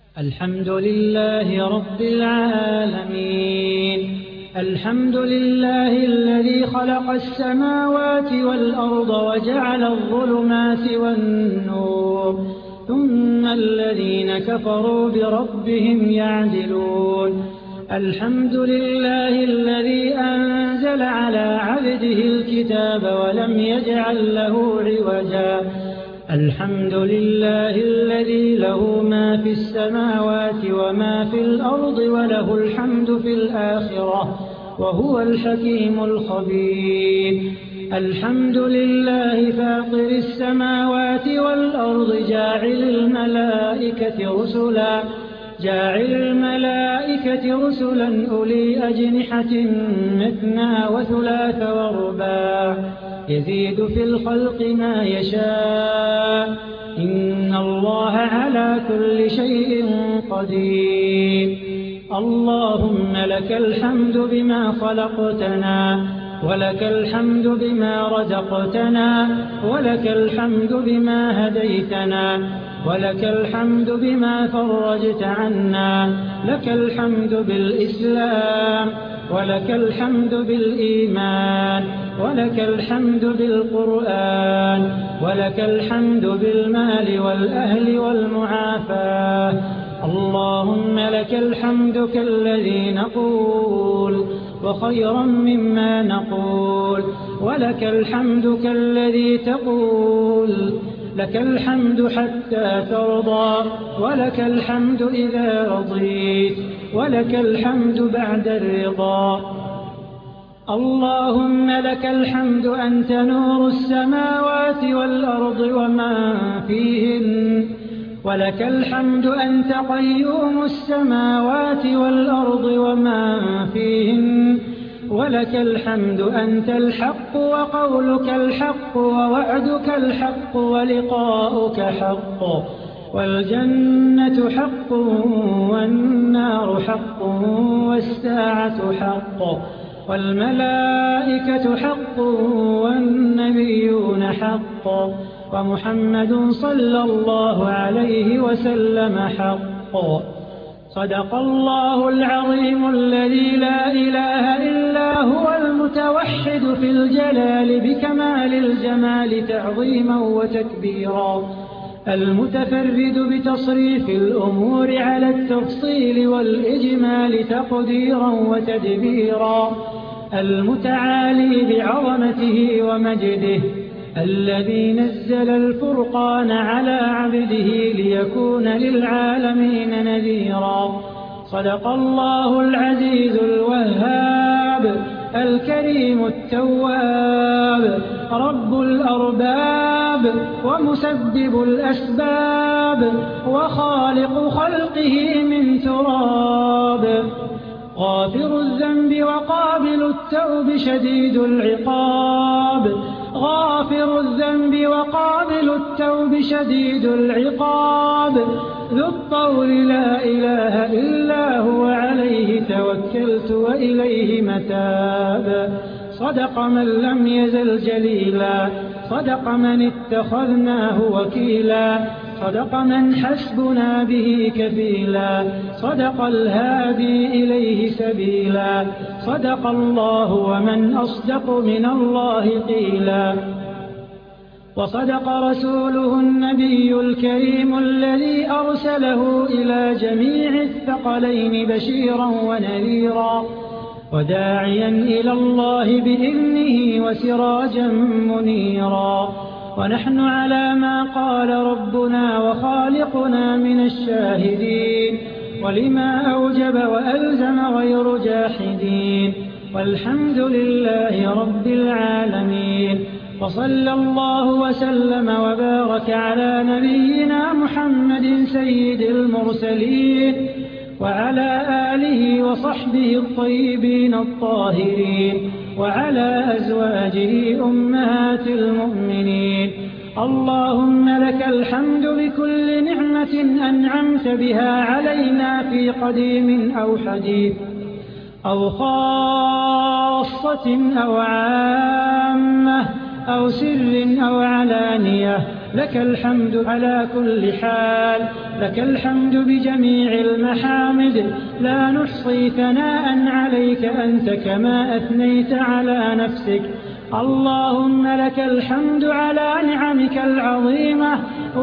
الحمد لله رب العالمين. الحمد لله الذي خلق السماوات والأرض وجعل الظلمات والنور، ثم الذين كفروا بربهم يعدلون. الحمد لله الذي أنزل على عبده الكتاب ولم يجعل له عوجا. الحمد لله الذي له ما في السماوات وما في الأرض وله الحمد في الآخرة وهو الحكيم الخبير. الحمد لله فاطر السماوات والأرض جاعل الملائكة رسلا أولي أجنحة مثنى وثلاث ورباع، يزيد في الخلق ما يشاء، إن الله على كل شيء قدير. اللهم لك الحمد بما خلقتنا، ولك الحمد بما رزقتنا، ولك الحمد بما هديتنا، ولك الحمد بما فرجت عنا. لك الحمد بالإسلام، ولك الحمد بالإيمان، ولك الحمد بالقرآن، ولك الحمد بالمال والأهل والمعافاة. اللهم لك الحمد كالذي نقول وخيرا مما نقول، ولك الحمد كالذي تقول. لك الحمد حتى ترضى، ولك الحمد إذا رضيت، ولك الحمد بعد الرضا. اللهم لك الحمد أنت نور السماوات والأرض وما فيهن، ولك الحمد أنت قيوم السماوات والأرض وما فيهن، ولك الحمد أنت الحق وقولك الحق ووعدك الحق ولقاؤك حق، والجنة حق والنار حق والساعة حق والملائكة حق والنبيون حق ومحمد صلى الله عليه وسلم حق. صدق الله العظيم الذي لا إله إلا هو المتوحد في الجلال بكمال الجمال تعظيما وتكبيرا، المتفرد بتصريف الأمور على التفصيل والإجمال تقديرا وتدبيرا، المتعالي بعظمته ومجده، الذي نزل الفرقان على عبده ليكون للعالمين نذيرا. صدق الله العزيز الوهاب الكريم التواب، رب الأرباب ومسبب الأسباب وخالق خلقه من تراب، غافر الذنب وقابل التوب شديد العقاب، غافر الذنب وقابل التوب شديد العقاب، ذو الطول لا إله إلا هو عليه توكلت وإليه متاب. صدق من لم يزل جليلا، صدق من اتخذناه وكيلا، صدق من حسبنا به كفيلا، صدق الهادي إليه سبيلا، صدق الله ومن أصدق من الله قيلا. وصدق رسوله النبي الكريم الذي أرسله إلى جميع الثقلين بشيرا ونذيرا، وداعيا إلى الله بإذنه وسراجا منيرا. ونحن على ما قال ربنا وخالقنا من الشاهدين، ولما أوجب وألزم غير جاحدين، والحمد لله رب العالمين. وصلى الله وسلم وبارك على نبينا محمد سيد المرسلين، وعلى آله وصحبه الطيبين الطاهرين، وعلى أزواجه أمهات المؤمنين. اللهم لك الحمد بكل نعمة أنعمت بها علينا في قديم أو حديث أو خاصة أو عامة أو سر أو علانية، لك الحمد على كل حال، لك الحمد بجميع المحامد، لا نحصي ثناء عليك أنت كما أثنيت على نفسك. اللهم لك الحمد على نعمك العظيمة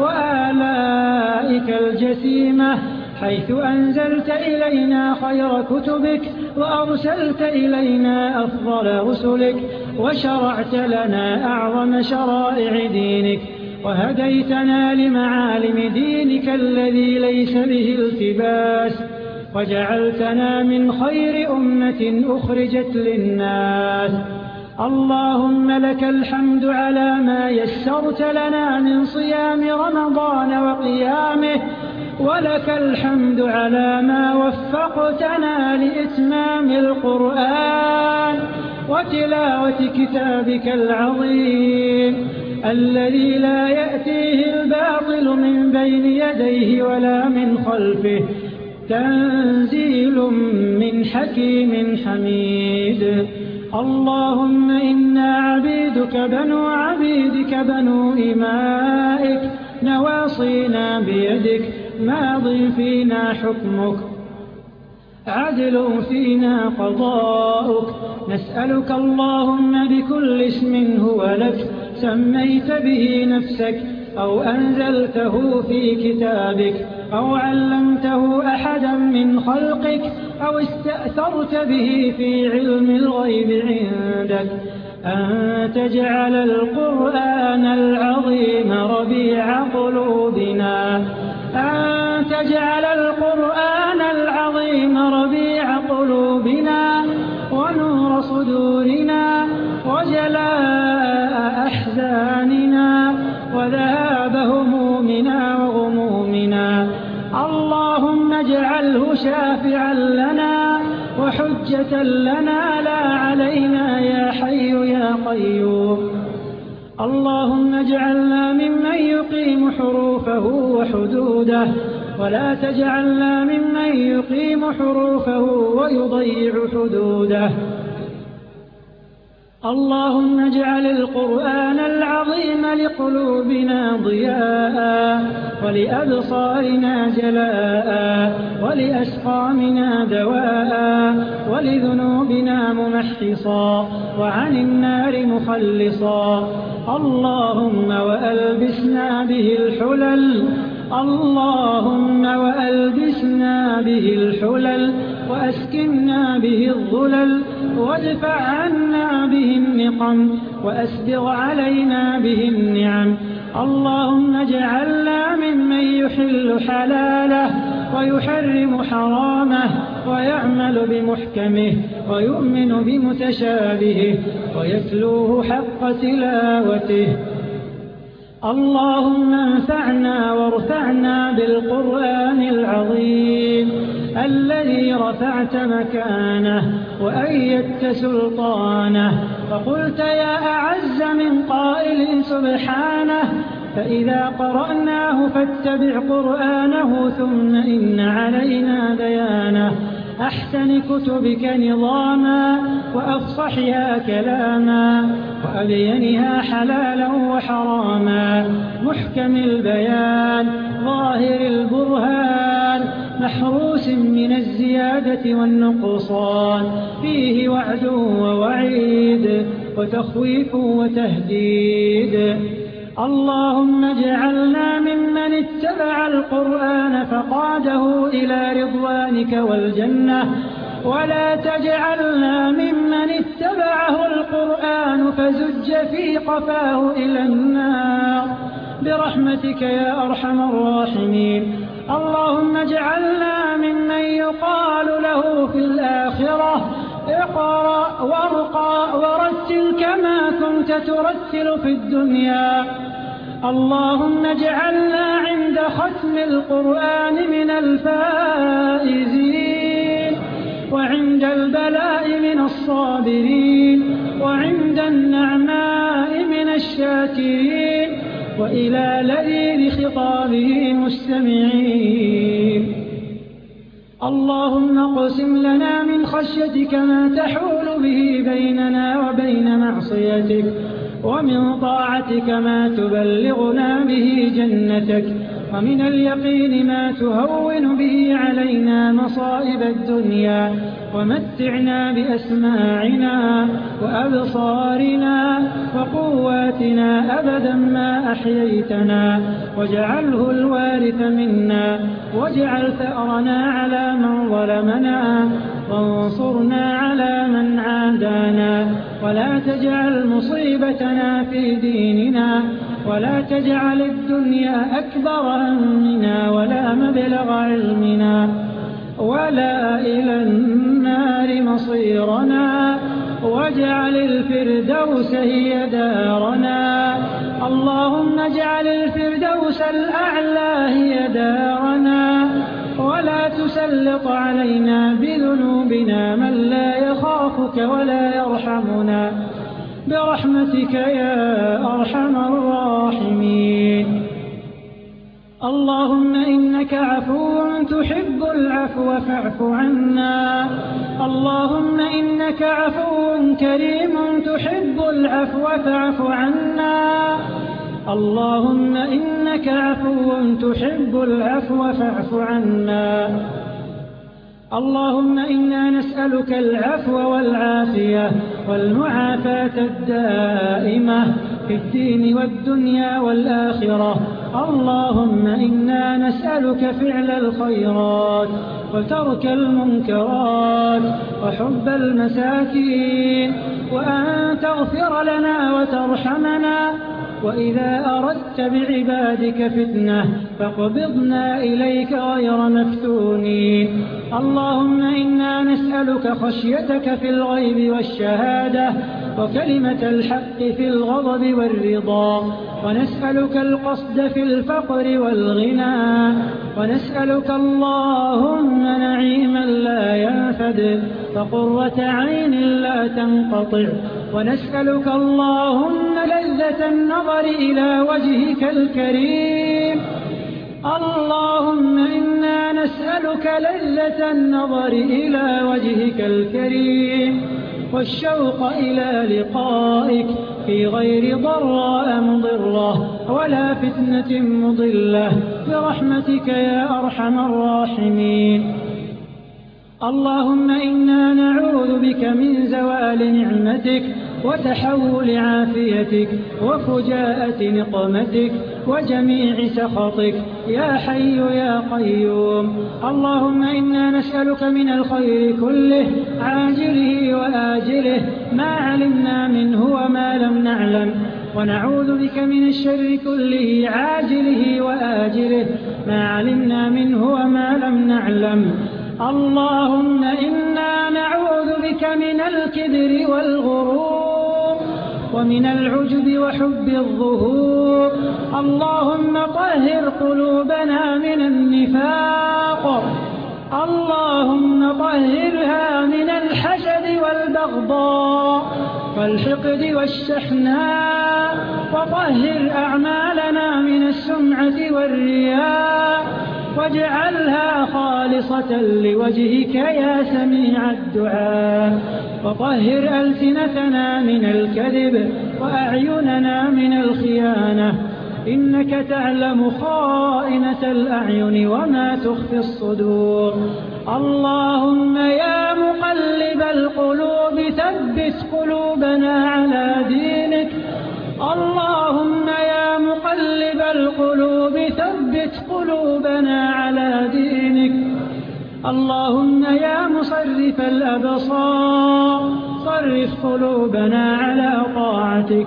وآلائك الجسيمة، حيث أنزلت إلينا خير كتبك وأرسلت إلينا أفضل رسلك وشرعت لنا أعظم شرائع دينك وهديتنا لمعالم دينك الذي ليس به التباس، وجعلتنا من خير أمة أخرجت للناس. اللهم لك الحمد على ما يسرت لنا من صيام رمضان وقيامه، ولك الحمد على ما وفقتنا لإتمام القرآن وتلاوة كتابك العظيم الذي لا يأتيه الباطل من بين يديه ولا من خلفه، تنزيل من حكيم حميد. اللهم إنا عبيدك بنو عبيدك بنو إمائك، نواصينا بيدك، ماض فينا حكمك، عدل فينا قضاؤك. نسألك اللهم بكل اسم هو لك سميت به نفسك أو أنزلته في كتابك أو علمته أحدا من خلقك أو استأثرت به في علم الغيب عندك، أن تجعل القرآن العظيم ربيع قلوبنا، أن تجعل القرآن العظيم ربيع قلوبنا ونور صدورنا وجلاء أحزاننا وذهاب همومنا وغمومنا. اللهم اجعله شافعا لنا وحجة لنا لا علينا يا حي يا قيوم. اللهم اجعلنا ممن يقيم حروفه وحدوده، ولا تجعلنا ممن يقيم حروفه ويضيع حدوده. اللهم اجعل القرآن العظيم لقلوبنا ضياء ولأبصارنا جلاء ولأسقامنا دواء ولذنوبنا ممحصا وعن النار مخلصا. اللهم وألبسنا به الحلل، اللهم وألبسنا به الحلل وأسكننا به الظلل وادفع عنا به النقم وأسبغ علينا به النعم. اللهم اجعلنا ممن يحل حلاله ويحرم حرامه ويعمل بمحكمه ويؤمن بمتشابهه ويتلوه حق تلاوته. اللهم انفعنا وارفعنا بالقرآن العظيم الذي رفعت مكانه وأيدت سلطانه، فقلت يا أعز من قائل سبحانه فإذا قرأناه فاتبع قرآنه ثم إن علينا بيانه. أحسن كتبك نظاما وأفصحها كلاما وأبينها حلالا وحراما، محكم البيان ظاهر البرهان محروس من الزيادة والنقصان، فيه وعد ووعيد وتخويف وتهديد. اللهم اجعلنا ممن اتبع القرآن فقاده إلى رضوانك والجنة، ولا تجعلنا ممن اتبعه القرآن فزج في قفاه إلى النار برحمتك يا أرحم الراحمين. اللهم اجعلنا ممن يقال له في الآخرة اقرأ وارقى ورتل كما كنت ترتل في الدنيا. اللهم اجعلنا عند ختم القرآن من الفائزين، وعند البلاء من الصابرين، وعند النعماء من الشاكرين، وإلى لذيذ خطابه مستمعين. اللهم اقسم لنا من خشيتك ما تحول به بيننا وبين معصيتك، ومن طاعتك ما تبلغنا به جنتك، ومن اليقين ما تهون به علينا مصائب الدنيا، ومتعنا بأسماعنا وأبصارنا وقواتنا أبدا ما أحييتنا، واجعله الوارث منا، واجعل ثأرنا على من ظلمنا، وانصرنا على من عادانا، ولا تجعل مصيبتنا في ديننا، ولا تجعل الدنيا أكبر همنا ولا مبلغ علمنا ولا إلى النار مصيرنا، واجعل الفردوس هي دارنا. اللهم اجعل الفردوس الأعلى هي دارنا، ولا تسلط علينا بذنوبنا من لا يخافك ولا يرحمنا، برحمتك يا أرحم الراحمين. اللهم إنك عفو تحب العفو فاعف عنا. اللهم إنك عفو كريم تحب العفو فاعف عنا. اللهم إنك عفو تحب العفو فاعف عنا. اللهم إنا نسألك العفو والعافية والمعافاة الدائمة في الدين والدنيا والآخرة. اللهم إنا نسألك فعل الخيرات وترك المنكرات وحب المساكين، وأن تغفر لنا وترحمنا، وإذا أردت بعبادك فتنة فاقبضنا إليك غير مفتونين. اللهم إنا نسألك خشيتك في الغيب والشهادة، وكلمة الحق في الغضب والرضا، ونسألك القصد في الفقر والغنى، ونسألك اللهم نعيما لا ينفد وقرة عين لا تنقطع، ونسألك اللهم لذة النظر إلى وجهك الكريم. اللهم إنا نسألك لذة النظر إلى وجهك الكريم والشوق إلى لقائك في غير ضراء مضرة ولا فتنة مضلة، برحمتك يا أرحم الراحمين. اللهم إنا نعوذ بك من زوال نعمتك وتحول عافيتك وفجاءة نقمتك وجميع سخطك يا حي يا قيوم. اللهم إنا نسألك من الخير كله عاجله وآجله ما علمنا منه وما لم نعلم، ونعوذ بك من الشر كله عاجله وآجله ما علمنا منه وما لم نعلم. اللهم إنا نعوذ بك من الكبر والغرور ومن العجب وحب الظهور. اللهم طهر قلوبنا من النفاق، اللهم طهرها من الحسد والبغضاء والحقد والشحناء، وطهر أعمالنا من السمعة والرياء، واجعلها خالصة لوجهك يا سميع الدعاء، وطهر ألسنتنا من الكذب وأعيننا من الخيانة، إنك تعلم خائنة الأعين وما تخفي الصدور. اللهم يا مقلب القلوب ثبت قلوبنا على دينك. اللهم يا مقلب القلوب ثبت قلوبنا على دينك. اللهم يا مصرف الأبصار صرف قلوبنا على طاعتك.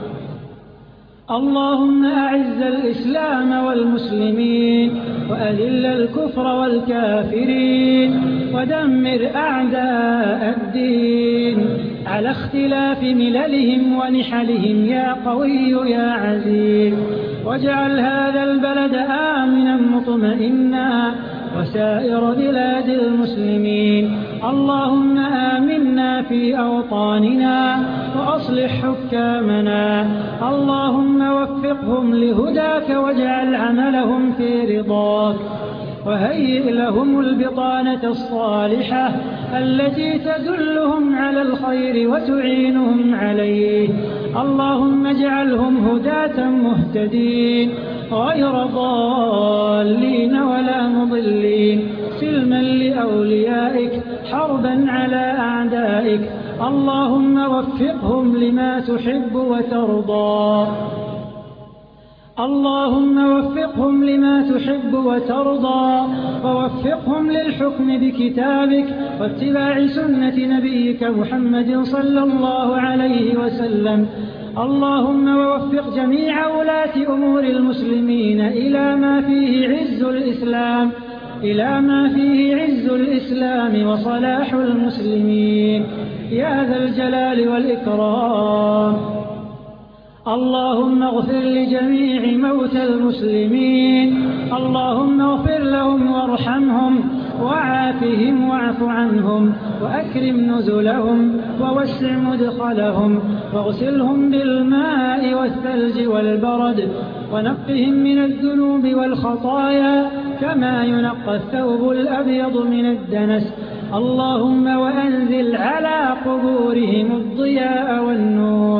اللهم أعز الإسلام والمسلمين وأذل الكفر والكافرين ودمر أعداء الدين على اختلاف مللهم ونحلهم يا قوي يا عزيز. واجعل هذا البلد آمنا مطمئنا وسائر بلاد المسلمين. اللهم آمنا في أوطاننا وأصلح حكامنا. اللهم وفقهم لهداك واجعل عملهم في رضاك، وهيئ لهم البطانة الصالحة التي تدلهم على الخير وتعينهم عليه. اللهم اجعلهم هداة مهتدين غير ضالين ولا مضلين سلما لأوليائك حربا على أعدائك. اللهم وفقهم لما تحب وترضى. اللهم وفقهم لما تحب وترضى ووفقهم للحكم بكتابك واتباع سنة نبيك محمد صلى الله عليه وسلم. اللهم ووفق جميع ولاة أمور المسلمين إلى ما فيه عز الإسلام وصلاح المسلمين يا ذا الجلال والإكرام. اللهم اغفر لجميع موتى المسلمين. اللهم اغفر لهم وارحمهم وعافهم واعف عنهم وأكرم نزلهم ووسع مدخلهم واغسلهم بالماء والثلج والبرد ونقهم من الذنوب والخطايا كما ينقى الثوب الأبيض من الدنس. اللهم وأنزل على قبورهم الضياء والنور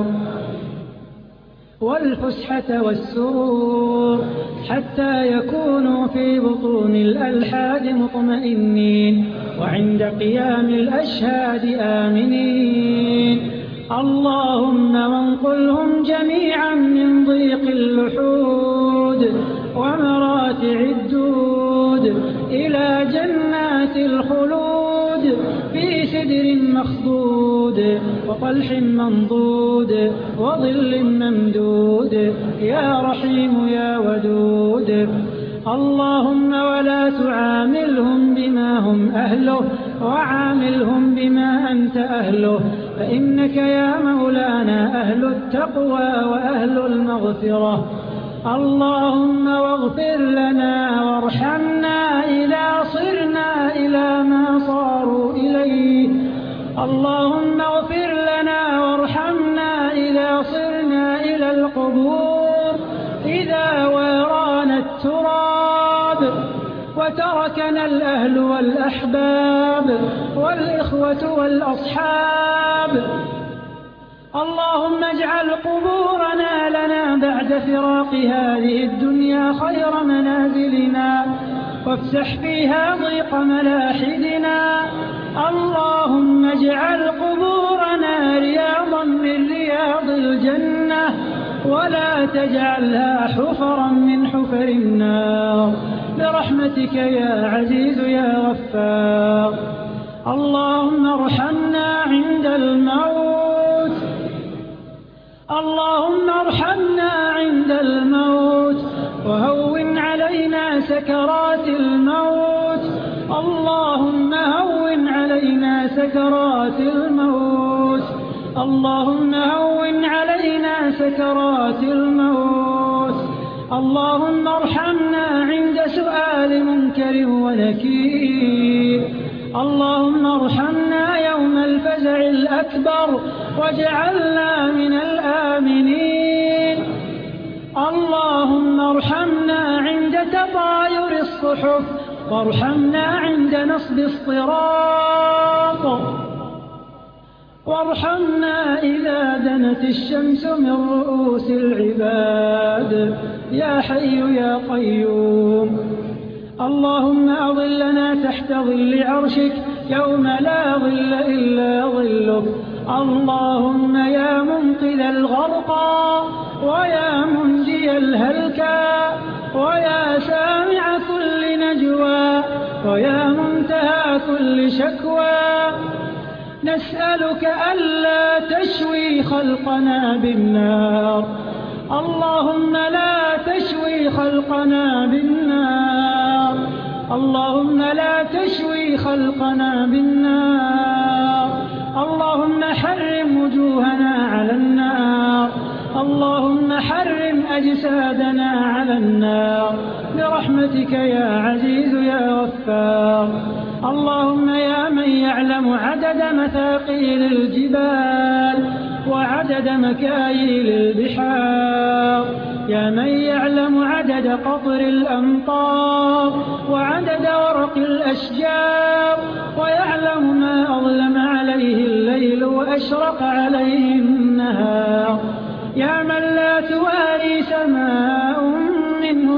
والفسحة والسرور حتى يكونوا في بطون الألحاد مطمئنين وعند قيام الأشهاد آمنين. اللهم وانقلهم جميعا من ضيق اللحود ومراتع الدود إلى جنات الخلود في سدر مخضود وطلح منضود وظل ممدود يا رحيم يا ودود. اللهم ولا تعاملهم بما هم أهله وعاملهم بما أنت أهله فإنك يا مولانا أهل التقوى وأهل المغفرة. اللهم واغفر لنا وارحمنا إذا صرنا إلى ما صاروا إليه. اللهم اغفر لنا وارحمنا إذا صرنا إلى القبور إذا ورانا التراب وتركنا الأهل والأحباب والإخوة والأصحاب. اللهم اجعل قبورنا لنا بعد فراق هذه الدنيا خير منازلنا وافسح فيها ضيق ملاحدنا. اللهم اجعل قبورنا رياضا من رياض الجنة ولا تجعلها حفرا من حفر النار برحمتك يا عزيز يا غفار. اللهم ارحمنا عند الموت. اللهم ارحمنا عند الموت وهون علينا سكرات الموت. اللهم هون علينا سكرات الموت. اللهم هون علينا سكرات الموت. اللهم ارحمنا عند سؤال منكر ونكير. اللهم ارحمنا يوم الفزع الأكبر واجعلنا من الآمنين. اللهم ارحمنا عند تطاير الصحف وارحمنا عند نصب الصراط وارحمنا إذا دنت الشمس من رؤوس العباد يا حي يا قيوم. اللهم أظلنا تحت ظل عرشك يوم لا ظل إلا ظلك. اللهم يا منقذ الغرقى ويا منجي الهلكى ويا سامع كل نجوى ويا منتهى كل شكوى نسألك ألا تشوي خلقنا بالنار. اللهم لا تشوي خلقنا بالنار. اللهم لا تشوي خلقنا بالنار. اللهم حرم وجوهنا على النار. اللهم حرم أجسادنا على النار برحمتك يا عزيز يا غفار. اللهم يا من يعلم عدد مثاقيل الجبال وعدد مكاييل البحار، يا من يعلم عدد قطر الأمطار وعدد ورق الأشجار، ويعلم ما أظلم عليه الليل وأشرق عليه النهار،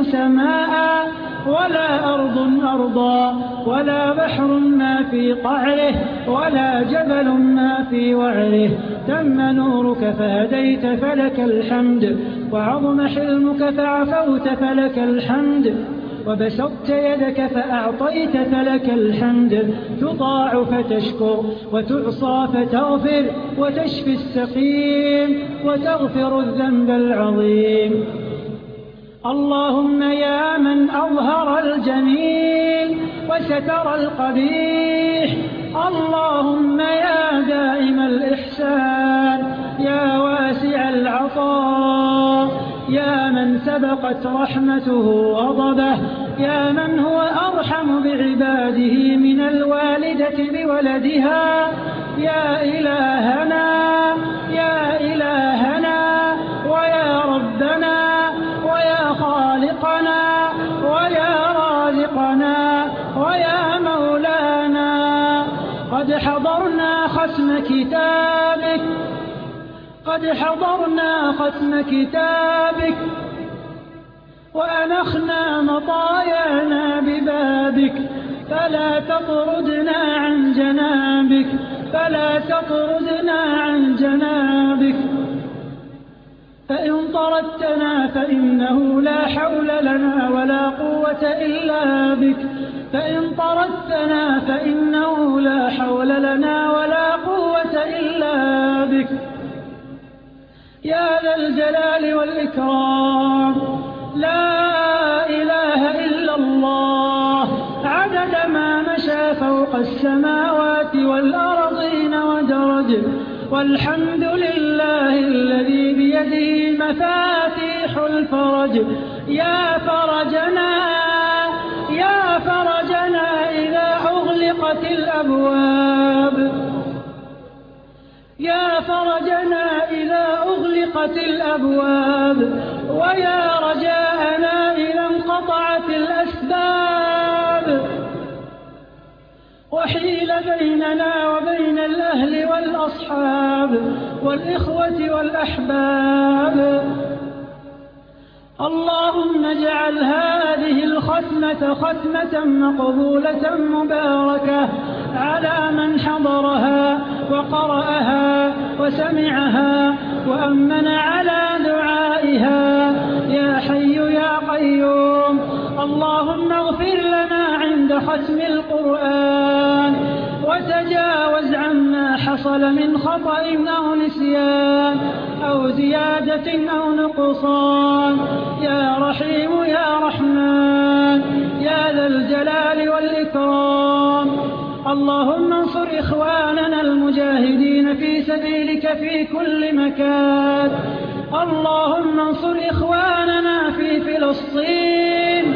سماء ولا أرض أرضا ولا بحر ما في قعره ولا جبل ما في وعره. تم نورك فهديت فلك الحمد، وعظم حلمك فعفوت فلك الحمد، وبسطت يدك فأعطيت فلك الحمد. تطاع فتشكر وتعصى فتغفر وتشفي السقيم وتغفر الذنب العظيم. اللهم يا من أظهر الجميل وستر القبيح، اللهم يا دائم الإحسان يا واسع العطاء، يا من سبقت رحمته غضبه، يا من هو أرحم بعباده من الوالدة بولدها. يا إلهنا يا إلهنا ويا ربنا ويا خالقنا ويا رازقنا ويا مولانا، قد حضرنا ختم كتابك، قد حضرنا ختم كتابك وأنخنا مطايانا ببابك، فلا تطردنا عن جنابك، فلا تطردنا عن جنابك. فإن طردتنا فإنه لا حول لنا ولا قوة إلا بك، فإن طردتنا فإنه لا حول لنا ولا قوة إلا بك. يا ذا الجلال والإكرام، لا إله إلا الله، عدد ما مشى فوق السماوات والأرضين ودرج، والحمد لله الذي بيده مفاتيح الفرج. يا فرجنا يا فرجنا إذا أغلقت الأبواب، يا فرجنا إذا أغلقت الأبواب، ويا رجاءنا إذا انقطعت الأسباب، وحيل بيننا وبين الأهل والأصحاب والإخوة والأحباب. اللهم اجعل هذه الختمة ختمة مقبولة مباركة على من حضرها وقرأها وسمعها وأمن على دعائها. يا حي يا قيوم، اللهم اغفر لنا عند ختم القرآن، وتجاوز عما حصل من خطأ أو نسيان أو زيادة أو نقصان. يا رحيم يا رحمن يا ذا الجلال والإكرام، اللهم انصر إخواننا المجاهدين في سبيلك في كل مكان. اللهم انصر إخواننا في فلسطين،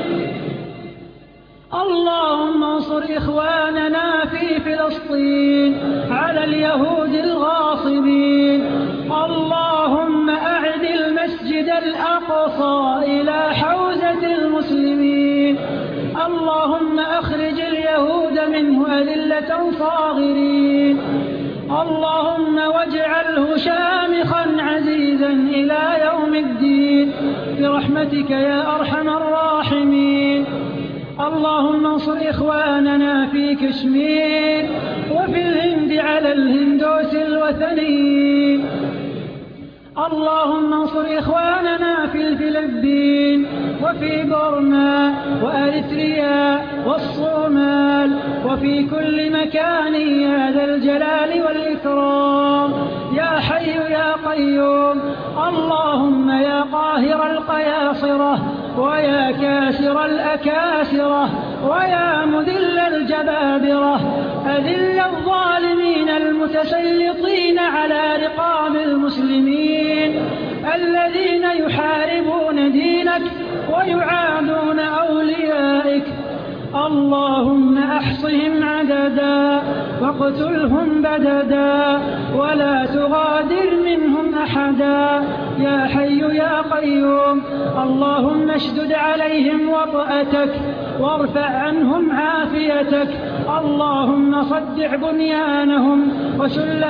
اللهم انصر إخواننا في فلسطين على اليهود الغاصبين. اللهم أعد المسجد الأقصى إلى حوزة المسلمين. اللهم أخرج اليهود منه أذلة صاغرين. اللهم واجعله شامخا عزيزا إلى يوم الدين برحمتك يا أرحم الراحمين. اللهم انصر إخواننا في كشمير وفي الهند على الهندوس الوثنيين. اللهم انصر إخواننا في الفلبين وفي بورما وأريتريا والصومال وفي كل مكان يا ذا الجلال والإكرام. يا حي يا قيوم، اللهم يا قاهر القياصرة ويا كاسر الأكاسرة ويا مذل الجبابرة، أذل الظالمين المتسلطين على رقاب المسلمين الذين يحاربون دينك ويعادون أوليائك. اللهم أحصهم عددا واقتلهم بددا ولا تغادر منهم أحدا. يا حي يا قيوم، اللهم اشدد عليهم وطأتك وارفع عنهم عافيتك. اللهم صدع بنيانهم وشل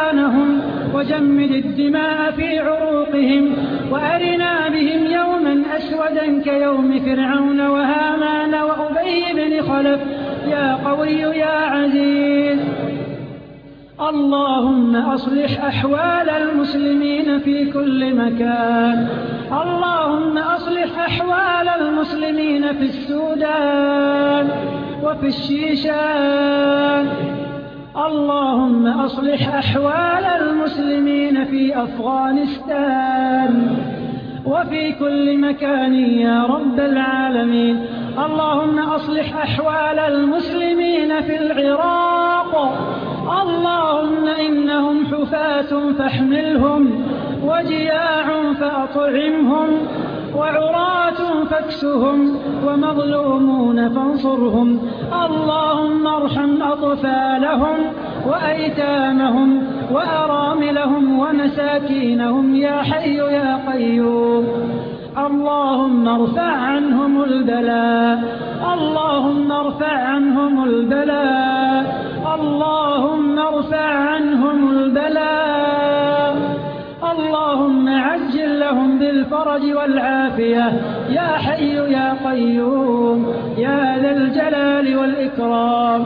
أركانهم وجمد الدماء في عروقهم، وأرنا بهم يوما أسودا كيوم فرعون وهامان وأبي بن خلف يا قوي يا عزيز. اللهم أصلح أحوال المسلمين في كل مكان. اللهم أصلح أحوال المسلمين في السودان وفي الشيشان. اللهم أصلح أحوال المسلمين في أفغانستان وفي كل مكان يا رب العالمين. اللهم أصلح أحوال المسلمين في العراق. اللهم إنهم حفاة فاحملهم وجياع فأطعمهم وعراة فاكسهم ومظلومون فانصرهم. اللهم ارحم أطفالهم وأيتامهم وأراملهم ومساكينهم يا حي يا قيوم. اللهم ارفع عنهم البلاء. اللهم ارفع عنهم البلاء. اللهم ارفع عنهم البلاء. اللهم عجل لهم بالفرج والعافية يا حي يا قيوم يا ذا الجلال والإكرام.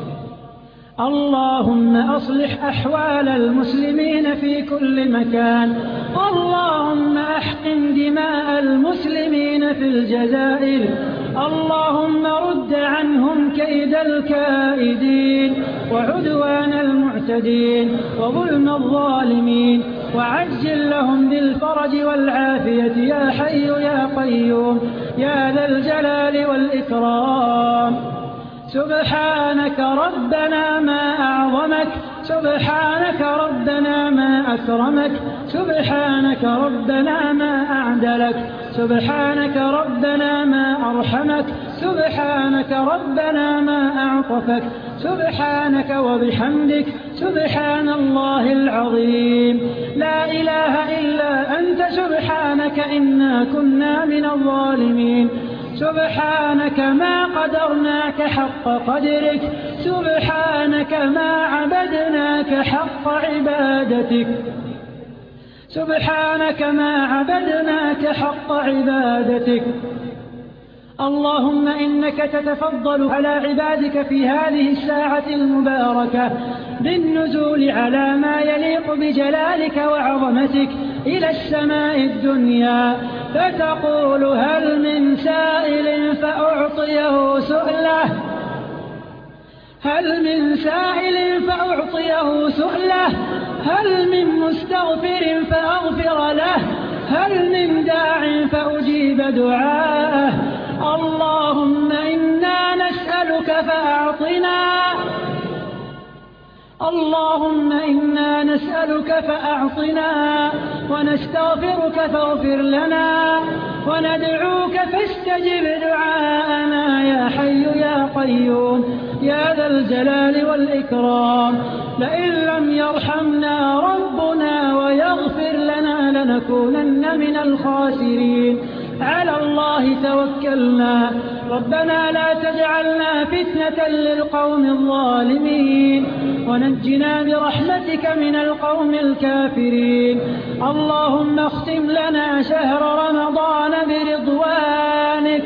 اللهم أصلح أحوال المسلمين في كل مكان. اللهم أحقن دماء المسلمين في الجزائر. اللهم رد عنهم كيد الكائدين وعدوان المعتدين وظلم الظالمين وعجل لهم بالفرج والعافية يا حي يا قيوم يا ذا الجلال والإكرام. سبحانك ربنا ما أعظمك. سبحانك ربنا ما أكرمك. سبحانك ربنا ما أعدلك. سبحانك ربنا ما أرحمك. سبحانك ربنا ما أعطفك. سبحانك وبحمدك سبحان الله العظيم. لا إله إلا أنت سبحانك إنا كنا من الظالمين. سبحانك ما قدرناك حق قدرك. سبحانك ما عبدناك حق عبادتك. سبحانك ما عبدناك حق عبادتك. اللهم إنك تتفضل على عبادك في هذه الساعة المباركة بالنزول على ما يليق بجلالك وعظمتك إلى السماء الدنيا فتقول هل من سائل فأعطيه سؤله. هل من سائل فأعطيه سؤله. هل من مستغفر فأغفر له. هل من داع فأجيب دعاءه. اللهم إنا نسألك فأعطنا. اللهم إنا نسألك فأعطنا ونستغفرك فاغفر لنا وندعوك فاستجب دعاءنا يا حي يا قيوم يا ذا الجلال والإكرام. لئن لم يرحمنا ربنا ويغفر لنا لنكونن من الخاسرين. على الله توكلنا. ربنا لا تجعلنا فتنة للقوم الظالمين ونجنا برحمتك من القوم الكافرين. اللهم اختم لنا شهر رمضان برضوانك.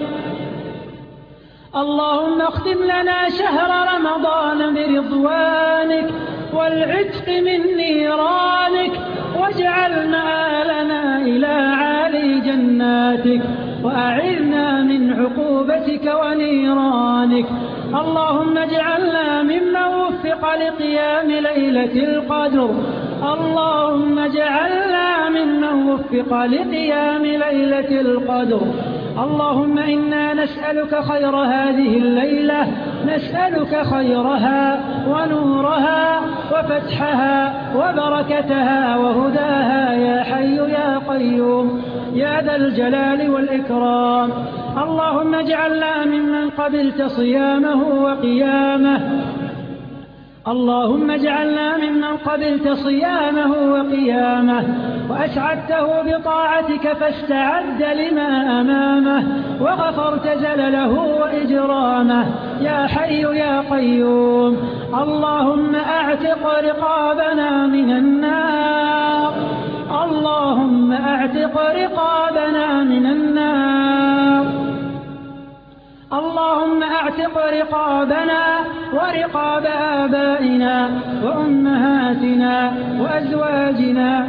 اللهم اختم لنا شهر رمضان برضوانك والعتق من نيرانك واجعل مآلنا إلى عالي جناتك وأعذنا من عقوبتك ونيرانك. اللهم اجعلنا ممن وفق لقيام ليلة القدر. اللهم اجعلنا ممن وفق لقيام ليلة القدر. اللهم إنا نسألك خير هذه الليلة. نسألك خيرها ونورها وفتحها وبركتها وهداها يا حي يا قيوم يا ذا الجلال والإكرام. اللهم اجعلنا ممن قبلت صيامه وقيامه. اللهم اجعلنا ممن قبلت صيامه وقيامه وأسعدته بطاعتك فاستعد لما أمامه وغفرت زلله وإجرامه يا حي يا قيوم. اللهم أعتق رقابنا من النار. اللهم أعتق رقابنا من النار اللهم اعتق رقابنا ورقاب آبائنا وأمهاتنا وأزواجنا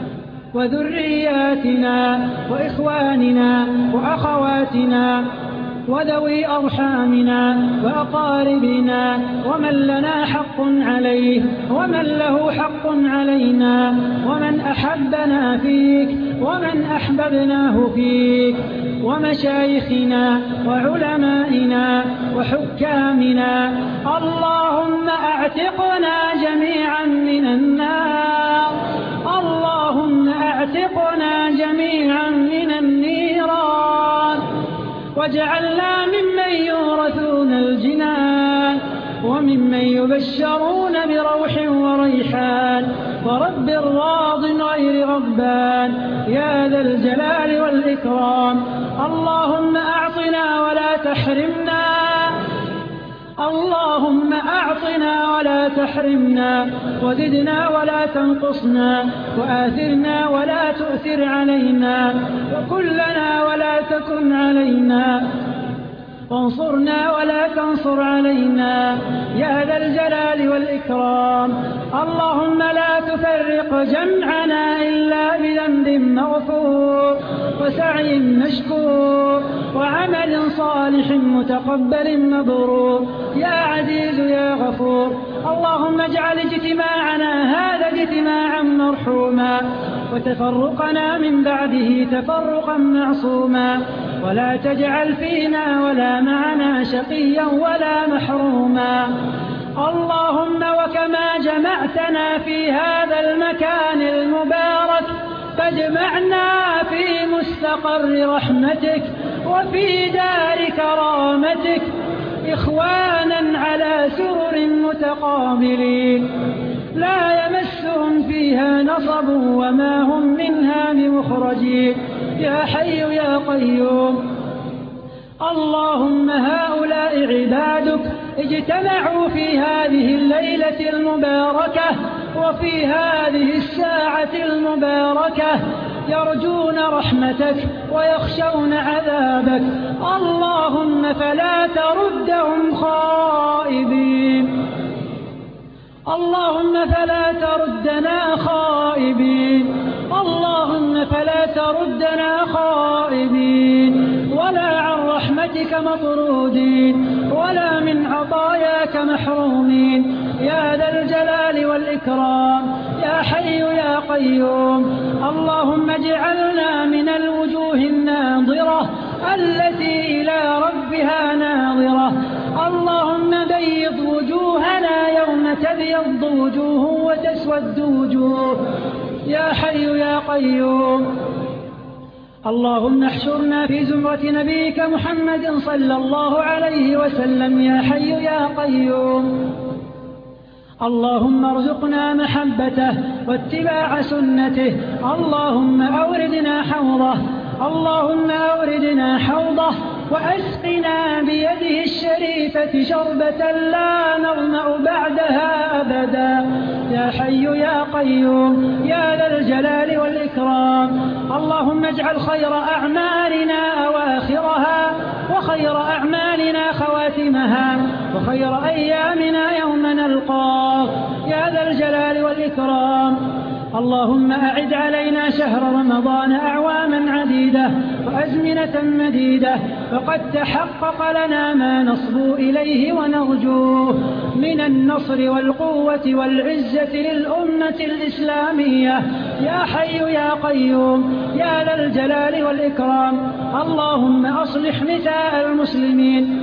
وذرياتنا وإخواننا وأخواتنا وذوي أرحامنا وأقاربنا ومن لنا حق عليه ومن له حق علينا ومن أحبنا فيك ومن أحببناه فيك ومشايخنا وعلمائنا وحكامنا. اللهم أعتقنا جميعا من النار، اللهم أعتقنا جميعا من النيران، واجعلنا ممن يورثون الجنان وممن يبشرون بروح وريحان ورب راض غير غضبان يا ذا الجلال والإكرام. اللهم أعطنا ولا تحرمنا، اللهم أعطنا ولا تحرمنا، وزدنا ولا تنقصنا، وآثرنا ولا تؤثر علينا، وكلنا ولا تكن علينا، وانصرنا ولا تنصر علينا يا ذا الجلال والإكرام. اللهم لا تفرق جمعنا إلا بذنب مغفور وسعي مشكور وعمل صالح متقبل مبرور يا عزيز يا غفور. اللهم اجعل اجتماعنا هذا اجتماعا مرحوما، وتفرقنا من بعده تفرقا معصوما، ولا تجعل فينا ولا معنا شقيا ولا محروما. اللهم وكما جمعتنا في هذا المكان المبارك فاجمعنا في مستقر رحمتك وفي دار كرامتك إخوانا على سرر متقابلين لا يمسهم فيها نصب وما هم منها بمخرجين يا حي يا قيوم. اللهم هؤلاء عبادك اجتمعوا في هذه الليلة المباركة وفي هذه الساعة المباركة يرجون رحمتك ويخشون عذابك. اللهم فلا تردهم خائبين، اللهم فلا تردنا خائبين، اللهم فلا تردنا خائبين ولا عن رحمتك مطرودين ولا من عطاياك محرومين يا ذا الجلال والإكرام يا حي يا قيوم. اللهم اجعلنا من الوجوه الناظرة التي إلى ربها ناظرة. اللهم بيض وجوهنا يوم تبيض وجوه وتسود وجوه يا حي يا قيوم. اللهم احشرنا في زمرة نبيك محمد صلى الله عليه وسلم يا حي يا قيوم. اللهم ارزقنا محبته واتباع سنته. اللهم أوردنا حوضه، اللهم أوردنا حوضه وأسقنا بيده الشريفة شربة لا نظمأ بعدها أبدا يا حي يا قيوم يا ذا الجلال والإكرام. اللهم اجعل خير أعمالنا أواخرها وخير أعمالنا خواتمها وخير أيامنا يوم نلقاك يا ذا الجلال والإكرام. اللهم أعد علينا شهر رمضان أعواما عديدة وأزمنة مديدة، فقد تحقق لنا ما نصبو إليه ونرجوه من النصر والقوة والعزة للأمة الإسلامية يا حي يا قيوم يا ذا الجلال والإكرام. اللهم أصلح نساء المسلمين،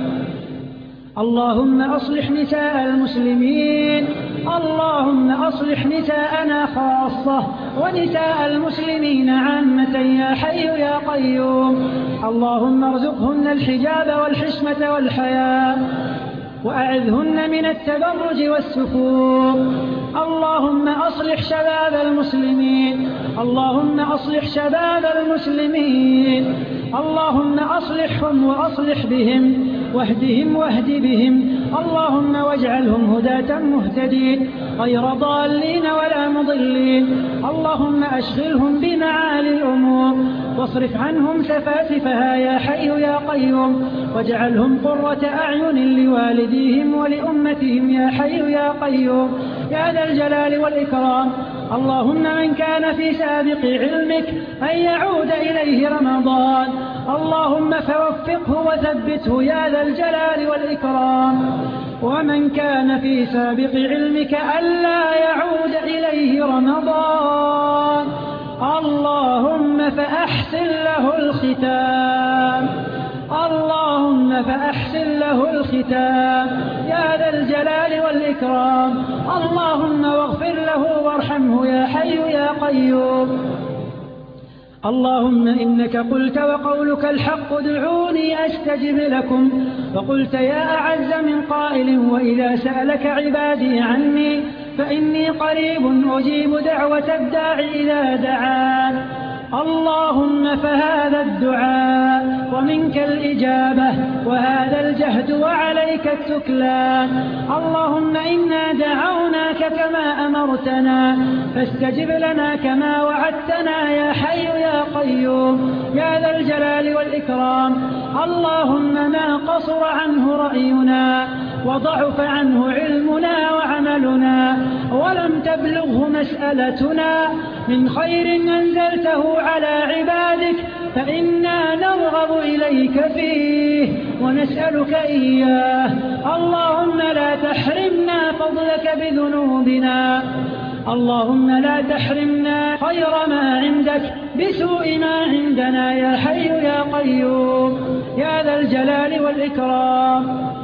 اللهم أصلح نساء المسلمين، اللهم أصلح نساءنا خاصة ونساء المسلمين عامة يا حي يا قيوم. اللهم ارزقهن الحجاب والحشمة والحياء وأعذهن من التبرج والسفور. اللهم أصلح شباب المسلمين، اللهم أصلح شباب المسلمين، اللهم أصلحهم وأصلح بهم واهدهم واهد بهم، اللهم واجعلهم هداة مهتدين غير ضالين ولا مضلين. اللهم أشغلهم بمعالي الأمور واصرف عنهم سفاسفها يا حي يا قيوم، واجعلهم قرة أعين لوالديهم ولأمتهم يا حي يا قيوم يا ذا الجلال والإكرام. اللهم من كان في سابق علمك أن يعود إليه رمضان، اللهم فوفقه وثبته يا ذا الجلال والإكرام. ومن كان في سابق علمك ألا يعود إليه رمضان، اللهم فأحسن له الختام، اللهم فأحسن له الختام يا ذا الجلال والإكرام. اللهم واغفر له وارحمه يا حي يا قيوم. اللهم إنك قلت وقولك الحق ادعوني أستجب لكم، وقلت يا أعز من قائل وإذا سألك عبادي عني فإني قريب أجيب دعوة الداع إذا دعان. اللهم فهذا الدعاء ومنك الإجابة وهذا الجهد وعليك التكلان. اللهم إنا دعوناك كما أمرتنا فاستجب لنا كما وعدتنا يا حي يا قيوم يا ذا الجلال والإكرام. اللهم ما قصر عنه رأينا وضعف عنه علمنا وعملنا ولم تبلغه مسألتنا من خير أنزلته على عبادك فإنا نرغب إليك فيه ونسألك إياه. اللهم لا تحرمنا فضلك بذنوبنا، اللهم لا تحرمنا خير ما عندك بسوء ما عندنا يا حي يا قيوم يا ذا الجلال والإكرام.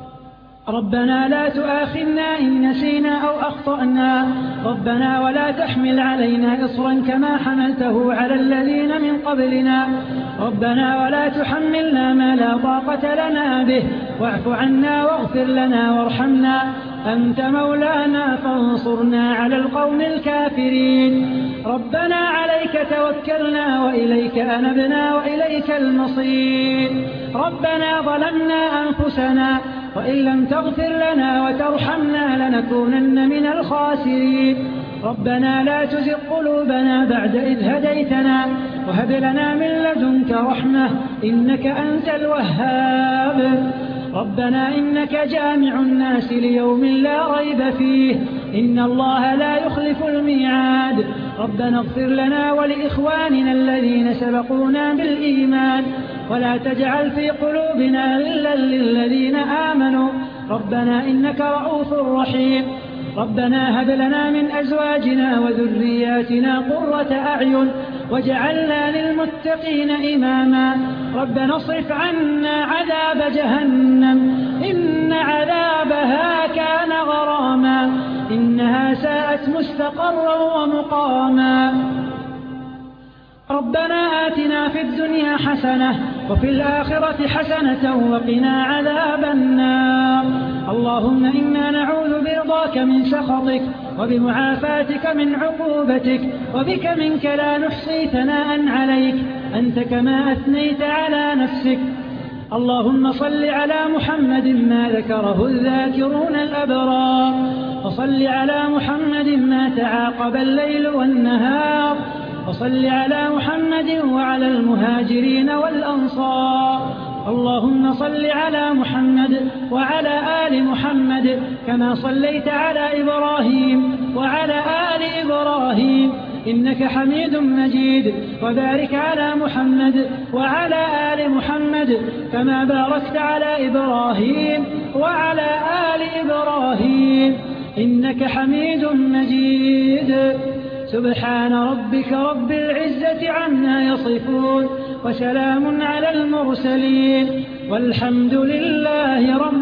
ربنا لا تؤاخذنا إن نسينا أو أخطأنا، ربنا ولا تحمل علينا إصرا كما حملته على الذين من قبلنا، ربنا ولا تحملنا ما لا طاقة لنا به، واعف عنا واغفر لنا وارحمنا، أنت مولانا فانصرنا على القوم الكافرين. ربنا عليك توكلنا وإليك أنبنا وإليك المصير. ربنا ظلمنا أنفسنا وإن لم تغفر لنا وترحمنا لنكونن من الخاسرين. ربنا لا تزغ قلوبنا بعد إذ هديتنا وهب لنا من لدنك رحمة إنك أنت الوهاب. ربنا إنك جامع الناس ليوم لا ريب فيه إن الله لا يخلف الميعاد. ربنا اغفر لنا ولإخواننا الذين سبقونا بالإيمان ولا تجعل في قلوبنا غلا للذين آمنوا ربنا إنك رؤوف رحيم. ربنا هب لنا من أزواجنا وذرياتنا قرة أعين واجعلنا للمتقين إماما. ربنا اصرف عنا عذاب جهنم إن عذابها كان غراما إنها ساءت مستقرا ومقاما. ربنا آتنا في الدنيا حسنة وفي الآخرة حسنة وقنا عذاب النار. اللهم إنا نعوذ برضاك من سخطك وبمعافاتك من عقوبتك وبك منك لا نحصي ثناء عليك أنت كما أثنيت على نفسك. اللهم صل على محمد ما ذكره الذاكرون الأبرار، وصل على محمد ما تعاقب الليل والنهار، وصل على محمد وعلى المهاجرين والأنصار. اللهم صل على محمد وعلى آل محمد كما صليت على إبراهيم وعلى آل إبراهيم إنك حميد مجيد. وبارك على محمد وعلى آل محمد كما باركت على إبراهيم وعلى آل إبراهيم إنك حميد مجيد. سبحان ربك رب العزة عما يصفون وسلام على المرسلين والحمد لله رب